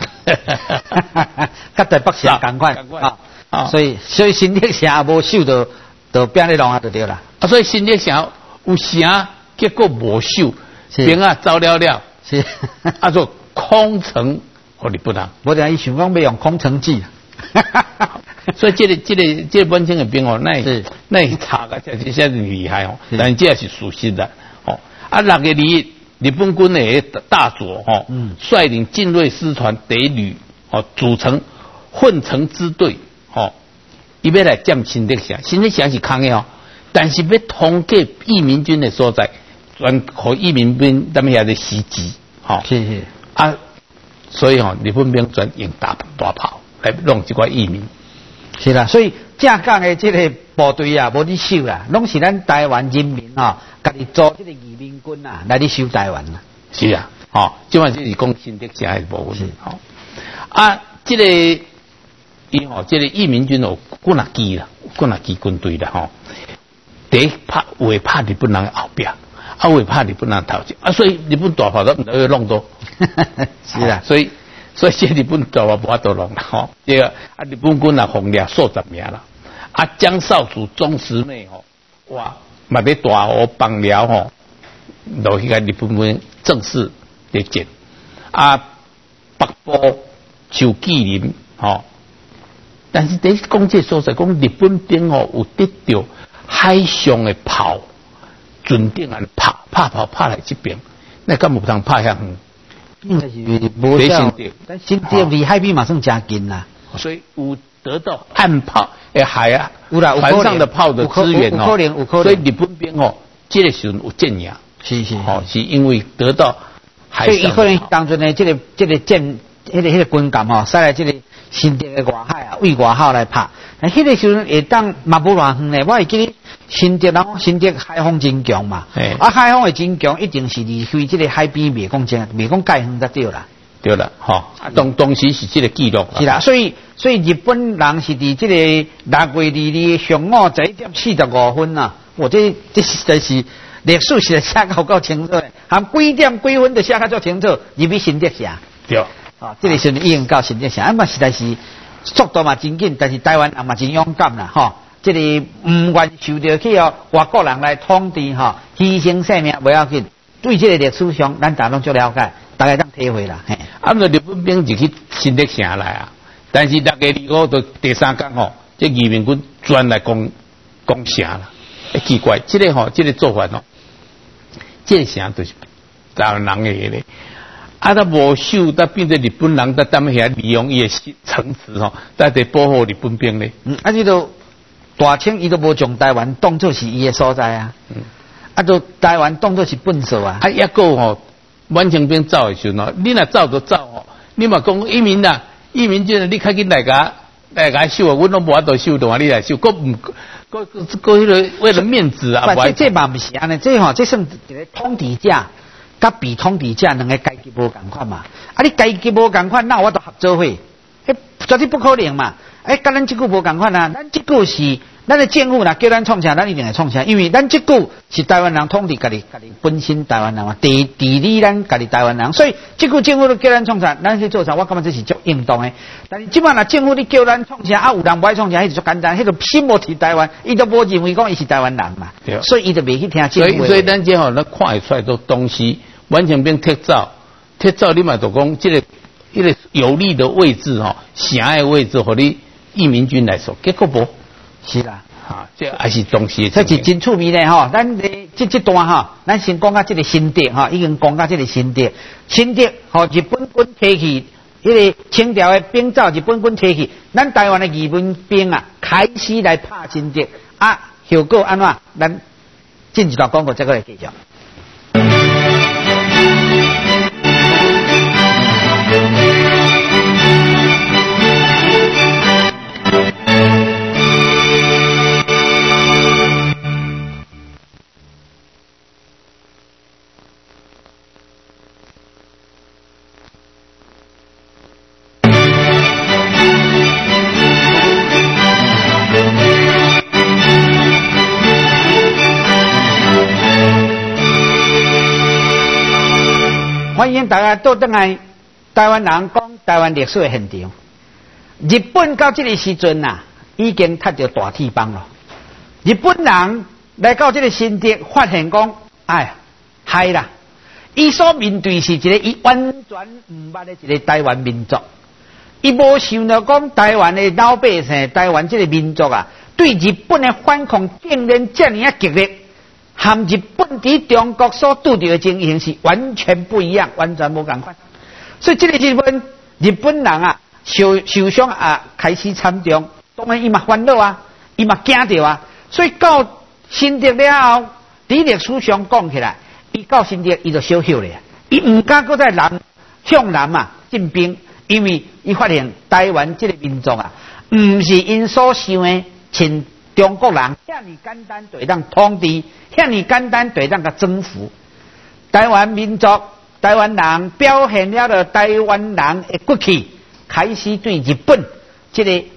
甲台北城赶快啊！啊，所以所以新竹城也无守到，就变咧弄啊就对啦。 啊，所以新竹城有城，结果无守，兵啊走了了，是啊做空城，互日本人。 我等下伊想讲要用空城计， 所以这个这个这个满清的兵哦，那是那查个这这下子厉害哦，但这也是属实的哦。啊，六月二日，日本军的大佐哦，嗯，率领精锐师团第一旅哦，组成混成支队。哦，伊要来占新竹城，新竹城是空的哦，但是要通过义民军的所在，专和义民兵他们遐的袭击，吼、哦， 是是啊，所以吼、哦，日本兵专用大大炮来弄这块义民， 是啦，所以正港的这个部队啊，无你守啦，拢是咱台湾人民啊，家己组这个义民军啊，来去守台湾啦。 是啊，哦，即款就是讲新竹城的部分，吼、哦，啊，这个。 伊吼，这个义民军有几哪支啦，几哪支军队啦吼，第一拍会拍日本人后边，啊会拍日本人头前，啊所以日本大炮都唔得弄到， 是啦， 所以所以这日本大炮无法度弄啦吼，这个啊日本军啊轰掠数十名啦，啊江少主钟石妹吼，哇，嘛要大河帮了吼，落去个日本军正式的战，啊北部邱继林吼。但是伫讲这所在，讲日本兵哦有得到海上的炮，船顶啊拍拍炮拍来这边，那敢有通拍遐远？ 应该是无效，但新竹离海边嘛算真近啦， 所以有得到岸炮诶海啊， 有啦， 船上的炮的资源哦， 有可能有可能， 所以日本兵哦，这个时候有战赢， 是是， 哦，是因为得到海上， 所以伊可能当阵的这个这个战，迄个迄个军舰吼，使来这个。新竹的外海啊，为外口来拍。那迄个时阵会当嘛无偌远咧，我会记得新竹，然后新竹海风真强嘛。啊，海风会真强，一定是离开这个海边，袂讲真，袂讲介远才对啦。 对啦，吼，当当时是这个记录。 是啦，所以所以日本人是伫这个六月二日上午十一点四十五分呐，我这这实在是历史是写到够清楚的，含几点几分就写到足清楚，入去新竹写。 对。 哦，这个时阵已经到新竹城，啊嘛实在是速度嘛真紧，但是台湾人嘛真勇敢啦，吼、哦，这个唔愿受到去哦外国人来统治，吼、哦，牺牲性命不要紧。对这个历史上，咱大家足了解，大家当体会啦。嘿， 啊，那日本兵就去新竹城来啊，但是六月二号到第三天吼，这义民军转来攻攻城啦，奇怪，这个吼，这个做法哦，这个城就是台湾人的咧。啊，他无守，他变成日本人，他踮遐利用伊的城池吼，在在保护日本兵咧。 嗯，啊，这都大清伊都无将台湾当作是伊的所在啊。嗯，啊，都台湾当作是本所啊。 啊，抑个吼，满清兵走的时候，你若走就走吼，你嘛讲移民啦，移民就是你较紧来甲来甲守啊，阮拢无法度守的话，你来守，佫唔佫佫迄个为了面子啊。 这这嘛不是安尼，这吼这算一个统治者。甲被统治者两个阶级无共款嘛？啊，你阶级无共款，那我都合作伙，迄绝对不可能嘛！哎，甲咱即句无共款啊，咱即句是咱的政府啦，叫咱创啥，咱一定会创啥，因为咱即句是台湾人统治家己，家己本身台湾人嘛，地地理咱家己台湾人，所以即句政府都叫咱创啥，咱去做啥，我感觉这是足应当的。但是即摆若政府你叫咱创啥，啊有人不爱创啥，迄就足简单，迄就心无提台湾，伊都无认为讲伊是台湾人嘛，所以伊就袂去听政府。 所以所以咱即吼，咱看会出来都东西。完全变撤走，撤走你嘛就讲这个一个有利的位置吼，狭隘位置，互你义民军来说，结果无是啦， 哈，这还是东西。 这是真趣味咧吼，咱这这段吼，咱先讲到这个新竹吼，已经讲到这个新竹，新竹吼日本军提起，迄个清朝的兵走，日本军提起，咱台湾的义民兵啊，开始来拍新竹啊，效果安怎？咱进一段广告再过来继续。欢迎大家倒转来台湾人讲台湾历史的现场。日本到这个时阵呐、啊，已经踢到大铁棒了。日本人来到这个新竹，发现讲，哎，嗨啦！伊所面对是一个伊完全唔捌的一个台湾民族，伊无想到讲台湾的老百姓，台湾这个民族啊，对日本的反抗竟然这么啊激烈。和日本伫中国所拄到的情形是完全不一样，完全无共款。所以这个日本日本人啊，受受伤啊，开始惨重。当然伊嘛烦恼啊，伊嘛惊着啊。所以到新竹了后，伫历史上讲起来，伊到新竹伊就小休咧，伊唔敢搁在南向南啊进兵，因为伊发现台湾这个民族啊，唔是因所想的亲。中国人遐尼简单就会当统治，遐尼简单就会当甲征服。台湾民族、台湾人表现了了台湾人的骨气，开始对日本这个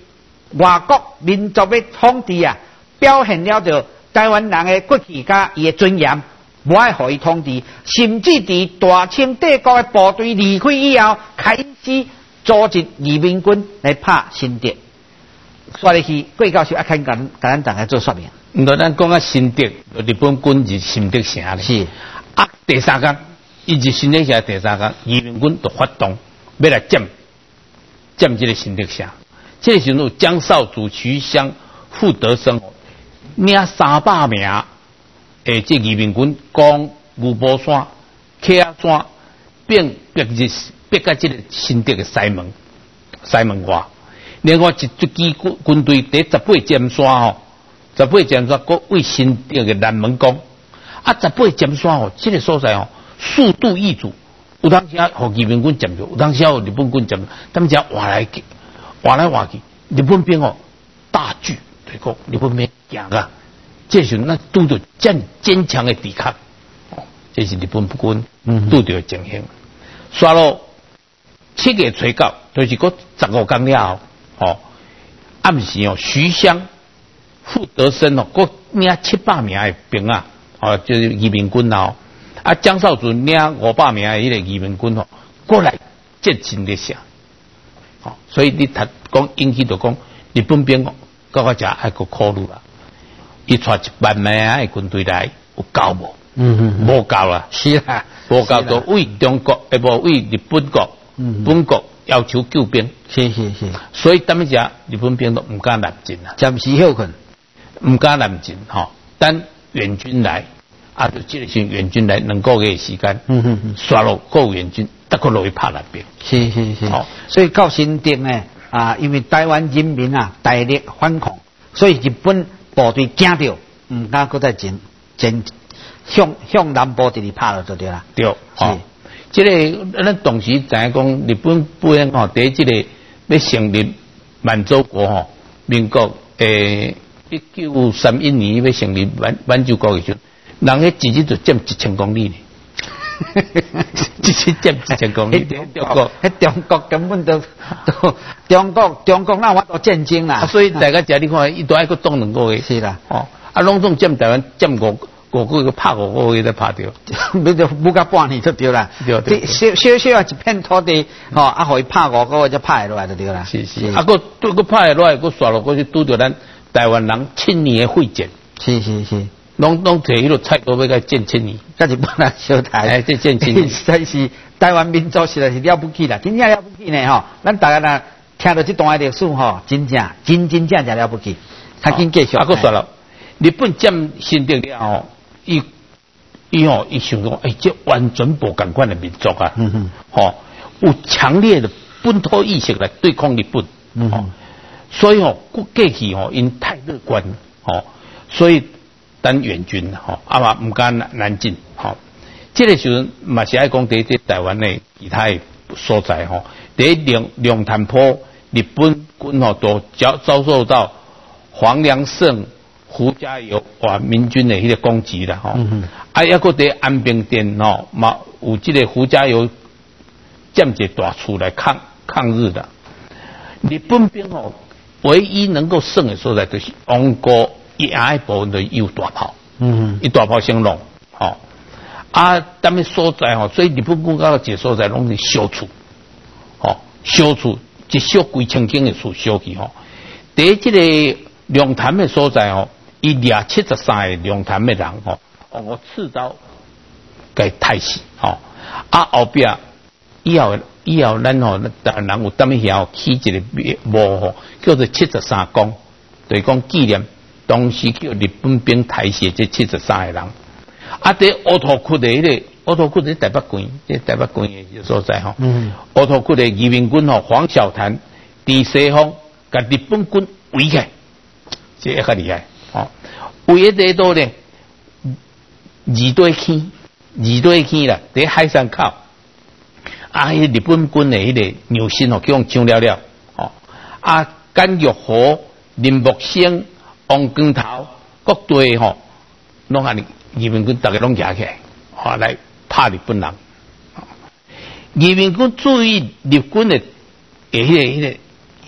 外国民族的统治啊，表现了着台湾人的骨气甲伊的尊严，无爱互伊统治，甚至伫大清帝国的部队离开以后，开始组织移民军来拍新竹。说的是贵教授啊，肯甲甲咱大家做说明。 毋过咱讲啊，新竹日本军是新竹城咧。 是啊，第三天，伊是新竹城第三天，移民军就发动要来占占这个新竹城。这个时候，江少祖、徐襄、傅德生领三百名诶，这移民军攻牛埔山、客家山，并逼入逼到这个新竹的西门西门外。另外一支军军队第十八尖山吼，十八尖山搁为新竹的南门攻。啊，十八尖山吼，这个所在吼，速度易主，有当时啊，互移民军占着，有当时啊，日本军占，他们讲换来换来换去，日本兵哦大惧，对讲日本兵惊啊，这时候那拄着这样坚强的抵抗，哦，这是日本军拄着的情形。刷了七月初九，就是嗰十五天了后。哦，暗时哦，徐襄、傅德生哦，各领七百名的兵啊，哦，就是移民军哦，啊，江少祖领五百名的迄个移民军哦，过来接近的下，哦，所以你读讲引起就讲日本兵哦，到我遮还个考虑啦，伊带一万名的军队来，有够无？ 嗯嗯， 无够啦， 是啦， 无够就为中国，也无为日本国，嗯，本国。要求救兵， 是是是， 所以他们讲日本兵都唔敢南进啊， 暂时休困， 唔敢南进哈。等援军来，啊，就这个时援军来两个月的时间，嗯嗯嗯，刷落够援军，得个落去拍那边。 是是是，哦，所以到新竹呢，啊，因为台湾人民啊大力反抗，所以日本部队惊到，唔敢搁再进进向向南部这里拍了就对啦。 对，是。这个咱当时知影讲，日本本吼，第一这个要成立满洲国吼，民国诶一九三一年要成立满满洲国的时候，人迄直接就占一千公里呢，直接占一千公里。中国， 迄中国根本都都中国中国那我都战争啦， 所以大家遮你看，伊都爱个动两个月。 是啦， 哦，啊，拢总占台湾占五。五个月拍五个月才拍掉， 你就不到半年就对啦。 对对， 小小小一片土地，吼、哦，啊，可以拍五个月就拍落来就对啦。 是是，啊，个对个拍落来，个刷落过去拄着咱台湾人千年的血战。 是是是， 拢拢摕迄个菜刀要甲建千年， 甲日本人相台。 哎，这建千年， 实在是台湾民族实在是了不起啦，真正了不起呢吼。咱大家呢听到这段历史吼，真正真真正正了不起。他紧继续。 啊，个刷落，日本占新竹了吼。伊伊吼，伊想讲，哎，这完全无共款的民族啊，嗯哼，吼，有强烈的本土意识来对抗日本，嗯哼，所以吼，过去吼，因太乐观，吼，所以等援军，吼，啊嘛唔敢南进，吼，这个时候嘛是爱讲第一台湾的其他的所在，吼，第一龙龙潭坡日本军吼都遭遭受到黄良胜。胡家友哇，民军的迄个攻击啦，吼、嗯，啊，抑个伫安平店吼，嘛有即个胡家友占一大厝来抗抗日的。日本兵吼，唯一能够胜的所在就是王国一挨部分的有大炮，嗯，伊大炮先弄，吼、啊，咱们所在吼，所以日本军到一个所在拢是小厝，吼、小厝一小几千间的厝小去吼，第一即个龙潭的所在吼。伊掠七十三个龙潭的人吼，哦，我刺刀给太死吼，啊后壁以后以后咱吼，人有当面遐起一个墓吼，叫做七十三公，就是讲纪念当时叫日本兵抬死这七十三个人。啊，伫乌头窟的迄个乌头窟在台北县，即台北县的所在吼，嗯，乌头窟的移民军吼，黄小潭伫西方甲日本军围起来，这也较厉害。哦，为一个多呢，二对坑，二对坑啦，在海山口，啊，迄日本军的迄个牛心哦，叫用抢了了，哦，啊，甘玉河、林木生、王光头各队吼，拢安尼移民军大家拢夹起来，哦，来拍日本人。移民军注意日军的诶，迄个迄个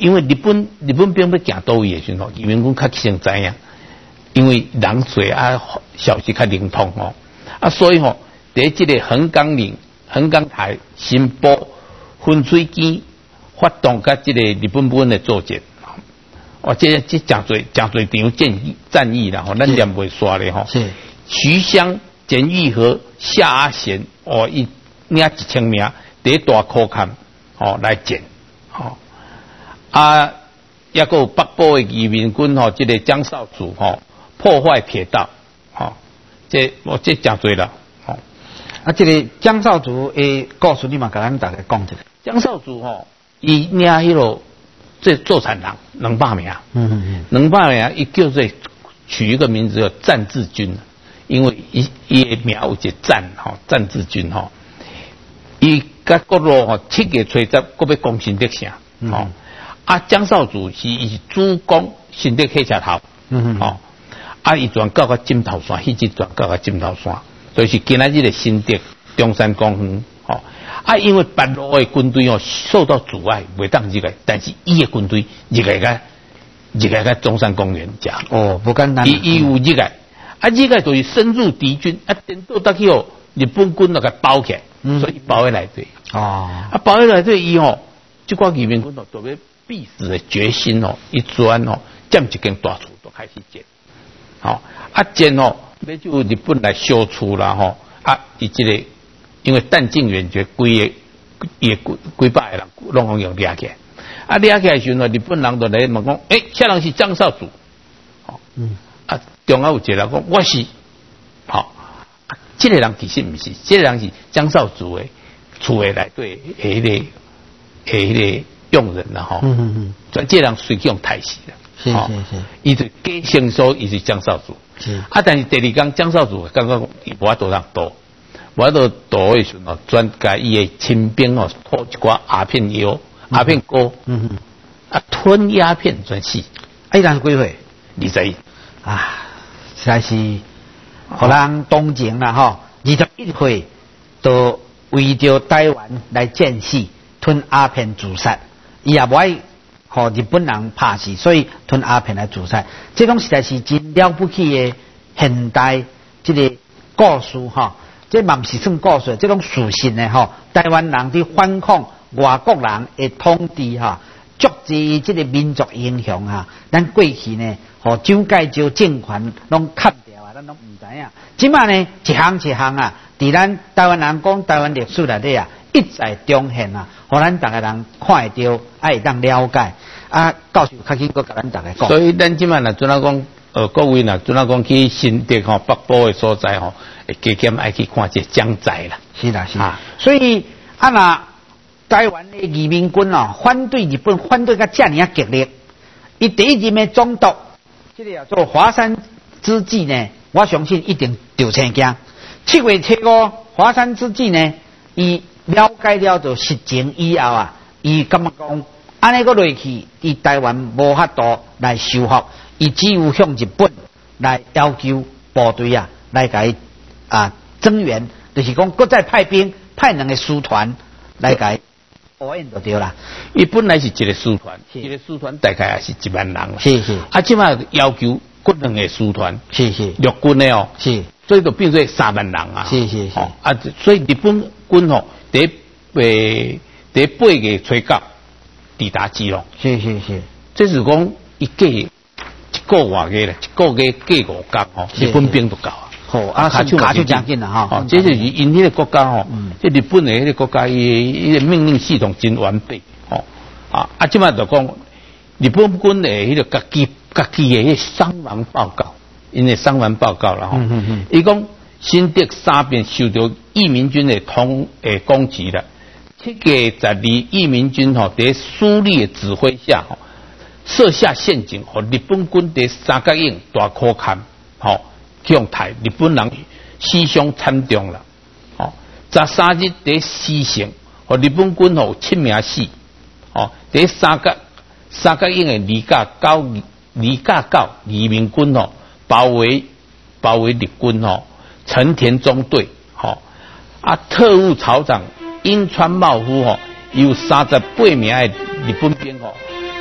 因为日本日本兵要行倒位的时候，移民军较先知影，因为人多啊，消息较灵通哦，啊，所以吼、哦，在这个横岗岭、横岗台、新埔、分水机发动甲这个日本军的作战，哦，这这真多真多场战役战役啦，吼，咱念袂煞咧吼。 是徐襄、简玉和、夏阿贤，哦，一领一千名，第一大苦坎，哦，来战，哦。啊，也个北部的移民军吼，这个江少祖吼破坏铁道，吼，这我这真多啦，吼。 啊，这个江少祖诶故事，你嘛甲咱大家讲一下。 江少祖吼，伊领迄落这作产人两百名， 嗯嗯嗯， 两百名，伊叫做取一个名字叫战志军，因为伊伊的名有一个战吼，战志军吼，伊甲国路吼七月初十，国要攻新德城，吼、嗯。啊，江少祖是伊是主攻新德火车头，嗯嗯，吼、哦，啊，伊转到个金头山，迄只转到个金头山，就是今仔日的新德中山公园，吼、哦，啊，因为八路的军队哦受到阻碍，袂当入来，但是伊的军队入来个入来个中山公园食， 哦，不简单， 伊伊有入来，啊，入来就是深入敌军，啊，等到得去哦，日本军那个包起来，嗯、所以包起来对，哦，啊，包起来对伊哦，即寡移民军哦特别。必死的决心哦，一转哦，占一间大厝都开始建，好、哦、啊建哦，要就日本来修厝啦吼、哦、啊，伊这个因为弹尽援绝，规个也规规百个人拢拢用掠起来，啊掠起来时候，日本人就来问讲，诶、欸，啥人是江少祖？哦，嗯，啊，中央有一个人讲我是，好、哦，啊，这个人其实不是，这个人是江少祖的厝的内底的迄个迄个。用人了哈，嗯嗯嗯，所以这人随用太死了， 是是是， 伊就假先说伊是江少祖，是啊，但是第二天江少祖刚刚伊无法度让倒，无法度倒的时候，专甲伊的亲兵哦，吐一寡鸦片药、鸦片膏，嗯嗯，啊吞鸦片全死， 啊，伊人几岁？ 二十一， 啊，实在是，互人同情啦吼，二十一岁都为着台湾来战死，吞鸦片自杀。伊也无爱互日本人拍死，所以吞鸦片来自杀。这种实在是真了不起的现代这个故事哈。这嘛不是算故事，这种事实呢哈。台湾人伫反抗外国人的统治哈，足之这个民族英雄哈。咱过去呢，互蒋介石政权拢砍掉啊，咱拢唔知影。即摆呢，一项一项啊，伫咱台湾人讲台湾历史内底啊。一再重现啊，互咱大家人看会到，爱当了解啊。教授较紧个甲咱大家讲。 所以咱即摆若准啊讲，呃，各位若准啊讲去新竹吼北部的所在吼，会加减爱去看这江仔啦。 是啦是啦。啊、所以啊，若台湾的移民军哦，反对日本，反对甲遮尔啊激烈。伊第一任的总督，这个叫做华山之计呢，我相信一定着青惊。七月初五，华山之计呢，伊。了解了就实情以后啊，伊感觉讲，安尼个落去，伊台湾无法度来修复，伊只有向日本来要求部队啊，来甲伊啊增援，就是讲，搁再派兵派两个师团来甲伊応援就对啦。 伊本来是一个师团，一个师团大概也是一万人啦。 是是。啊， 即摆要求搁两个师团， 是是。 陆军的哦， 是。 所以就变做三万人啊。 是是是。 哦、啊，所以日本军吼。第诶第八月初九抵达基隆， 是是是， 这是讲一个一个月嘅啦，一个月计五天吼，日本兵都够啊。 好啊，卡就卡就讲紧啦哈。 哦，这就是因迄个国家吼，嗯，这日本的迄个国家伊伊个命令系统真完备吼。啊啊，即摆就讲日本军的迄个家己家己的迄伤亡报告，因为伤亡报告啦吼，嗯嗯嗯，伊讲。新德三边受到义民军的通诶攻击了。七月十二，义民军吼在苏立的指挥下吼设下陷阱，和日本军在三角营大苦坎吼向台日本人死伤惨重了。吼，十三日在西城，和日本军吼七名死。吼，在三角三角营的二甲九二甲九义民军吼包围包围日军吼。成田中队，吼、哦、啊，特务曹长樱川茂夫吼，有三十八名的日本兵吼，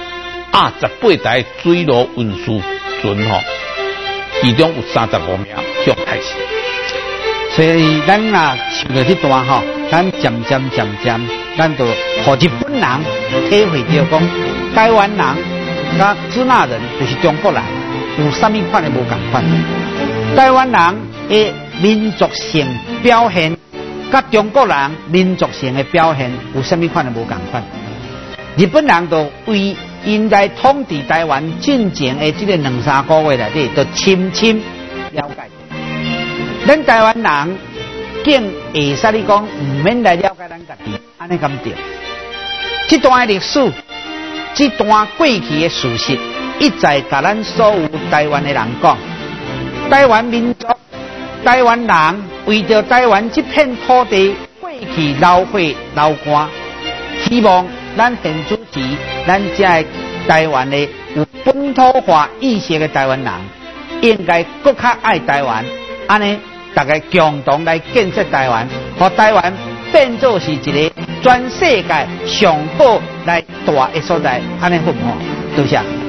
啊，十八台水路运输船吼，其中有三十五名向太死。 所以咱啊，受到这段吼，咱渐渐渐渐，咱就和日本人体会到讲，台湾人甲支那人就是中国人，有啥物款的无共款。台湾人的民族性表现，甲中国人民族性的表现有啥物款的无共款。日本人就为因在统治台湾进前的这个两三个月内底，就深深了解。咱台湾人竟会使你讲，唔免来了解咱家己，安尼咁对。这段历史，这段过去的事实，一再甲咱所有台湾的人讲，台湾民族、台湾人为着台湾这片土地过去流血流汗，希望咱现主持，咱这台湾的有本土化意识的台湾人，应该更较爱台湾，安尼。大家共同来建设台湾，和台湾变作是一个全世界上好来大的所在，安尼好唔好？多谢。